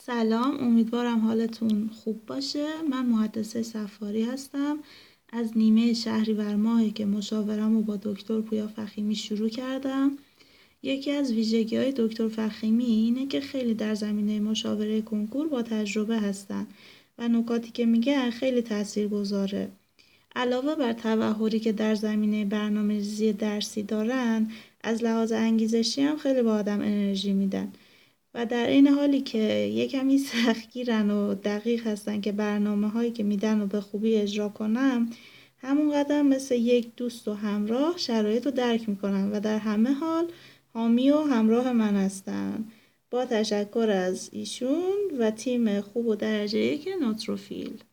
سلام، امیدوارم حالتون خوب باشه. من مهندسه سفاری هستم. از نیمه شهریور ماهی که مشاورم رو با دکتر پویا فخیمی شروع کردم. یکی از ویژگی‌های دکتر فخیمی اینه که خیلی در زمینه مشاوره کنکور با تجربه هستن و نکاتی که میگه خیلی تاثیرگذاره. علاوه بر تبحری که در زمینه برنامه‌ریزی درسی دارن، از لحاظ انگیزشی هم خیلی به آدم انرژی میدن. و در این حالی که یه کمی سختگیرن و دقیق هستن که برنامه‌هایی که میدن رو به خوبی اجرا کنم، همون قدم مثل یک دوست و همراه شرایط رو درک میکنن و در همه حال حامی و همراه من هستن. با تشکر از ایشون و تیم خوب و درجه یک نوتروفیل.